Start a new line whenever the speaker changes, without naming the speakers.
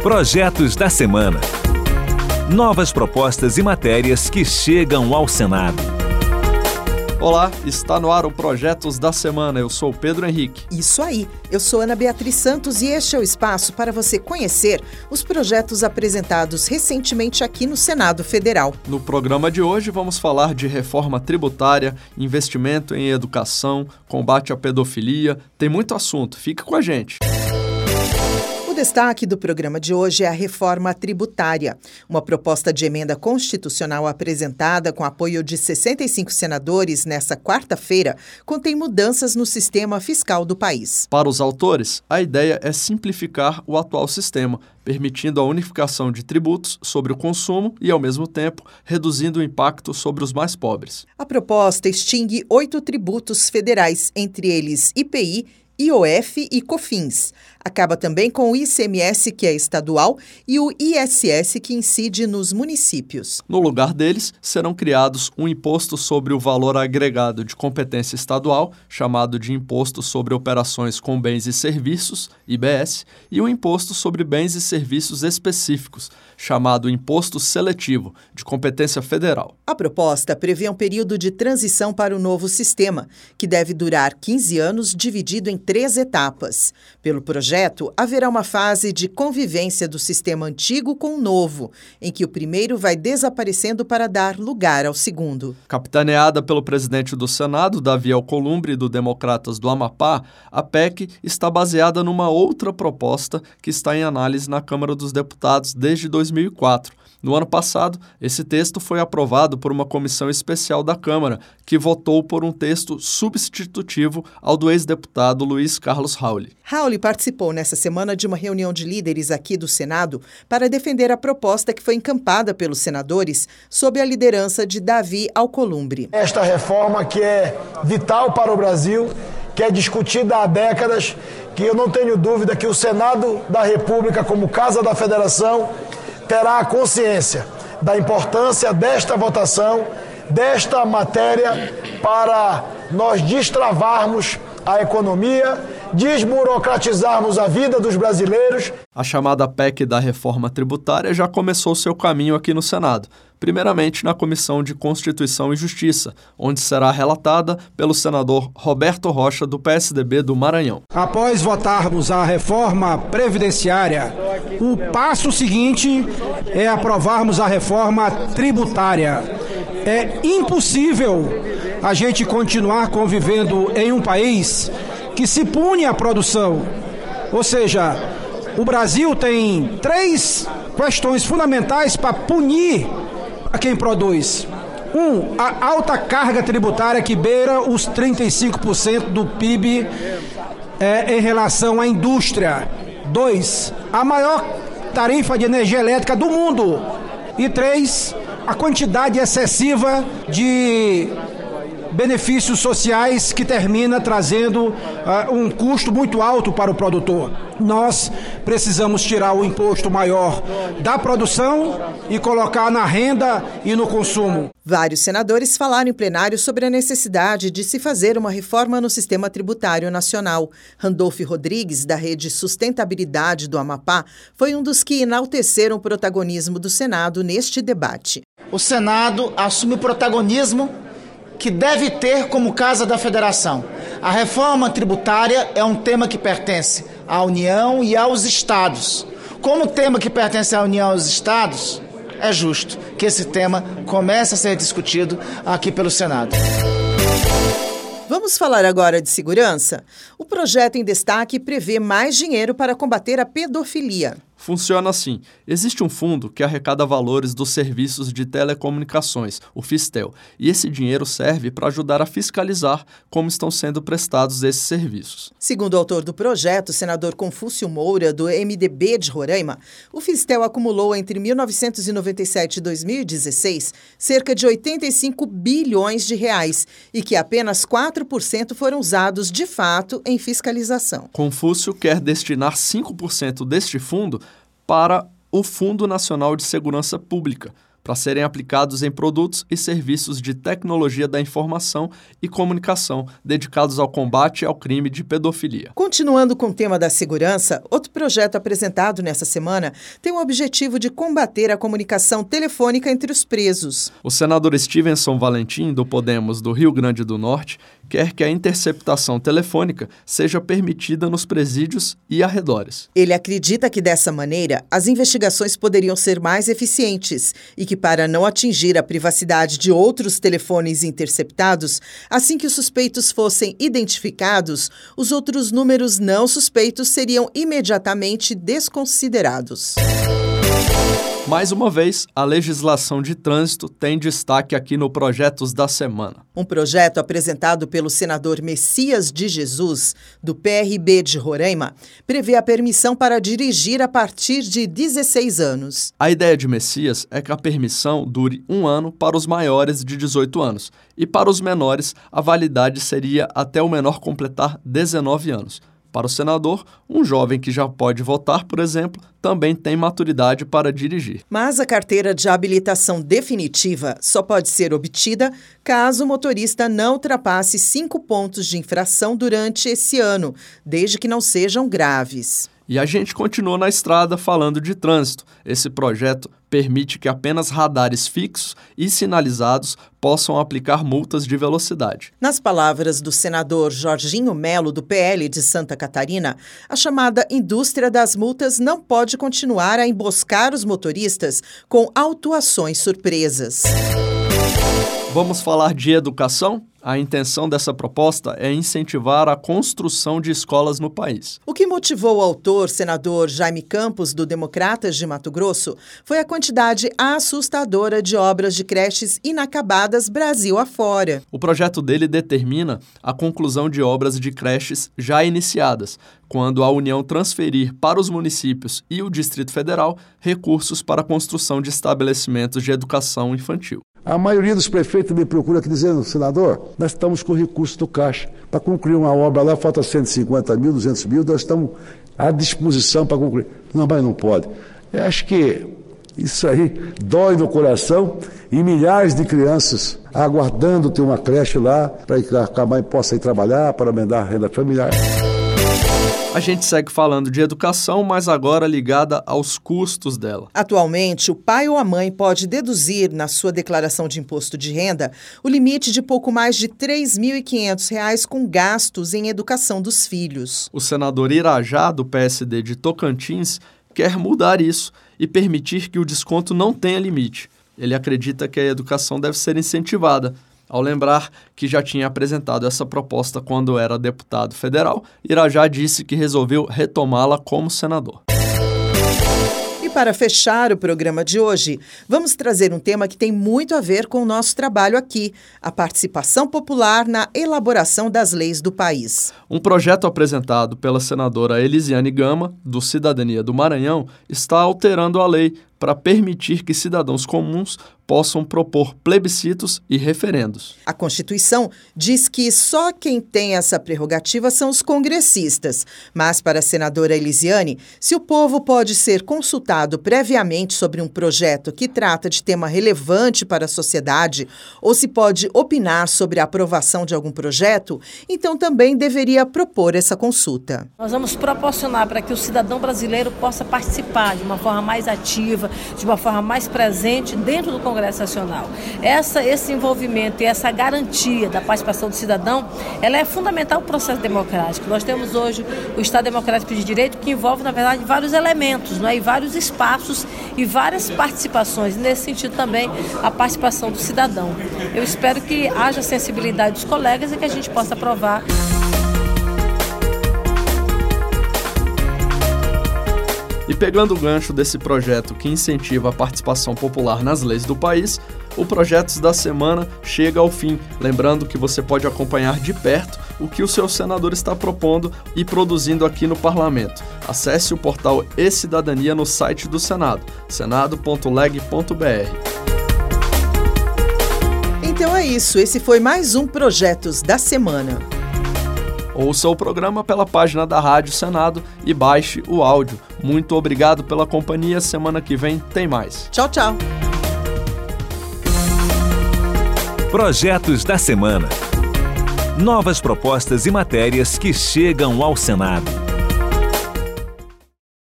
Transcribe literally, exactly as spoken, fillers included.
Projetos da Semana. Novas propostas e matérias que chegam ao Senado.
Olá, está no ar o Projetos da Semana. Eu sou o Pedro Henrique.
Isso aí, eu sou Ana Beatriz Santos e este é o espaço para você conhecer os projetos apresentados recentemente aqui no Senado Federal.
No programa de hoje vamos falar de reforma tributária, investimento em educação, combate à pedofilia. Tem muito assunto, fica com a gente.
O destaque do programa de hoje é a reforma tributária. Uma proposta de emenda constitucional apresentada com apoio de sessenta e cinco senadores nesta quarta-feira contém mudanças no sistema fiscal do país.
Para os autores, a ideia é simplificar o atual sistema, permitindo a unificação de tributos sobre o consumo e, ao mesmo tempo, reduzindo o impacto sobre os mais pobres.
A proposta extingue oito tributos federais, entre eles I P I, I O F e COFINS. Acaba também com o I C M S, que é estadual, e o I S S, que incide nos municípios.
No lugar deles, serão criados um imposto sobre o valor agregado de competência estadual, chamado de Imposto sobre Operações com Bens e Serviços, I B S, e um imposto sobre bens e serviços específicos, chamado Imposto Seletivo, de competência federal.
A proposta prevê um período de transição para o novo sistema, que deve durar quinze anos, dividido em três etapas. Pelo projeto, haverá uma fase de convivência do sistema antigo com o novo, em que o primeiro vai desaparecendo para dar lugar ao segundo.
Capitaneada pelo presidente do Senado, Davi Alcolumbre, do Democratas do Amapá, a P E C está baseada numa outra proposta que está em análise na Câmara dos Deputados desde dois mil e quatro. No ano passado, esse texto foi aprovado por uma comissão especial da Câmara, que votou por um texto substitutivo ao do ex-deputado Luiz Carlos Rauli.
Rauli participou nessa semana de uma reunião de líderes aqui do Senado para defender a proposta que foi encampada pelos senadores sob a liderança de Davi Alcolumbre.
Esta reforma que é vital para o Brasil, que é discutida há décadas, que eu não tenho dúvida que o Senado da República, como Casa da Federação, terá a consciência da importância desta votação, desta matéria, para nós destravarmos a economia, desburocratizarmos a vida dos brasileiros.
A chamada P E C da reforma tributária já começou seu caminho aqui no Senado, primeiramente na Comissão de Constituição e Justiça, onde será relatada pelo senador Roberto Rocha, do P S D B do Maranhão.
Após votarmos a reforma previdenciária, o passo seguinte é aprovarmos a reforma tributária. É impossível a gente continuar convivendo em um país que se pune a produção. Ou seja, o Brasil tem três questões fundamentais para punir a quem produz. Um, a alta carga tributária que beira os trinta e cinco por cento do P I B é, em relação à indústria. Dois, a maior tarifa de energia elétrica do mundo. E três, a quantidade excessiva de benefícios sociais que termina trazendo uh, um custo muito alto para o produtor. Nós precisamos tirar o imposto maior da produção e colocar na renda e no consumo.
Vários senadores falaram em plenário sobre a necessidade de se fazer uma reforma no sistema tributário nacional. Randolfo Rodrigues, da Rede Sustentabilidade do Amapá, foi um dos que enalteceram o protagonismo do Senado neste debate.
O Senado assume o protagonismo que deve ter como Casa da Federação. A reforma tributária é um tema que pertence à União e aos Estados. Como tema que pertence à União e aos Estados, é justo que esse tema comece a ser discutido aqui pelo Senado.
Vamos falar agora de segurança? O projeto em destaque prevê mais dinheiro para combater a pedofilia.
Funciona assim. Existe um fundo que arrecada valores dos serviços de telecomunicações, o Fistel, e esse dinheiro serve para ajudar a fiscalizar como estão sendo prestados esses serviços.
Segundo o autor do projeto, o senador Confúcio Moura, do M D B de Roraima, o Fistel acumulou entre mil novecentos e noventa e sete e dois mil e dezesseis cerca de oitenta e cinco bilhões de reais e que apenas quatro por cento foram usados de fato em fiscalização.
Confúcio quer destinar cinco por cento deste fundo para o Fundo Nacional de Segurança Pública, para serem aplicados em produtos e serviços de tecnologia da informação e comunicação dedicados ao combate ao crime de pedofilia.
Continuando com o tema da segurança, outro projeto apresentado nessa semana tem o objetivo de combater a comunicação telefônica entre os presos.
O senador Stevenson Valentim, do Podemos do Rio Grande do Norte, quer que a interceptação telefônica seja permitida nos presídios e arredores.
Ele acredita que, dessa maneira, as investigações poderiam ser mais eficientes e que, para não atingir a privacidade de outros telefones interceptados, assim que os suspeitos fossem identificados, os outros números não suspeitos seriam imediatamente desconsiderados.
Mais uma vez, a legislação de trânsito tem destaque aqui no Projetos da Semana.
Um projeto apresentado pelo senador Messias de Jesus, do P R B de Roraima, prevê a permissão para dirigir a partir de dezesseis anos.
A ideia de Messias é que a permissão dure um ano para os maiores de dezoito anos e para os menores a validade seria até o menor completar dezenove anos. Para o senador, um jovem que já pode votar, por exemplo, também tem maturidade para dirigir.
Mas a carteira de habilitação definitiva só pode ser obtida caso o motorista não ultrapasse cinco pontos de infração durante esse ano, desde que não sejam graves.
E a gente continua na estrada falando de trânsito. Esse projeto permite que apenas radares fixos e sinalizados possam aplicar multas de velocidade.
Nas palavras do senador Jorginho Melo, do P L de Santa Catarina, a chamada indústria das multas não pode continuar a emboscar os motoristas com autuações surpresas.
Vamos falar de educação? A intenção dessa proposta é incentivar a construção de escolas no país.
O que motivou o autor, senador Jaime Campos, do Democratas de Mato Grosso, foi a quantidade assustadora de obras de creches inacabadas Brasil afora.
O projeto dele determina a conclusão de obras de creches já iniciadas, quando a União transferir para os municípios e o Distrito Federal recursos para a construção de estabelecimentos de educação infantil.
A maioria dos prefeitos me procura aqui dizendo, senador, nós estamos com recursos do Caixa. Para concluir uma obra lá, falta cento e cinquenta mil, duzentos mil, nós estamos à disposição para concluir. Não, mas não pode. Eu acho que isso aí dói no coração e milhares de crianças aguardando ter uma creche lá para que a mãe possa ir trabalhar, para aumentar a renda familiar.
A gente segue falando de educação, mas agora ligada aos custos dela.
Atualmente, o pai ou a mãe pode deduzir na sua declaração de imposto de renda o limite de pouco mais de três mil e quinhentos reais com gastos em educação dos filhos.
O senador Irajá, do P S D de Tocantins, quer mudar isso e permitir que o desconto não tenha limite. Ele acredita que a educação deve ser incentivada. Ao lembrar que já tinha apresentado essa proposta quando era deputado federal, Irajá disse que resolveu retomá-la como senador.
E para fechar o programa de hoje, vamos trazer um tema que tem muito a ver com o nosso trabalho aqui, a participação popular na elaboração das leis do país.
Um projeto apresentado pela senadora Elisiane Gama, do Cidadania do Maranhão, está alterando a lei para permitir que cidadãos comuns possam propor plebiscitos e referendos.
A Constituição diz que só quem tem essa prerrogativa são os congressistas. Mas, para a senadora Elisiane, se o povo pode ser consultado previamente sobre um projeto que trata de tema relevante para a sociedade, ou se pode opinar sobre a aprovação de algum projeto, então também deveria propor essa consulta.
Nós vamos proporcionar para que o cidadão brasileiro possa participar de uma forma mais ativa, de uma forma mais presente dentro do Congresso Nacional. Essa, esse envolvimento e essa garantia da participação do cidadão, ela é fundamental para o processo democrático. Nós temos hoje o Estado Democrático de Direito que envolve, na verdade, vários elementos, não é? E vários espaços e várias participações. Nesse sentido também, a participação do cidadão. Eu espero que haja sensibilidade dos colegas e que a gente possa aprovar.
E pegando o gancho desse projeto que incentiva a participação popular nas leis do país, o Projetos da Semana chega ao fim. Lembrando que você pode acompanhar de perto o que o seu senador está propondo e produzindo aqui no Parlamento. Acesse o portal E-Cidadania no site do Senado, senado ponto leg ponto br.
Então é isso, esse foi mais um Projetos da Semana.
Ouça o programa pela página da Rádio Senado e baixe o áudio. Muito obrigado pela companhia. Semana que vem tem mais.
Tchau, tchau.
Projetos da semana. Novas propostas e matérias que chegam ao Senado.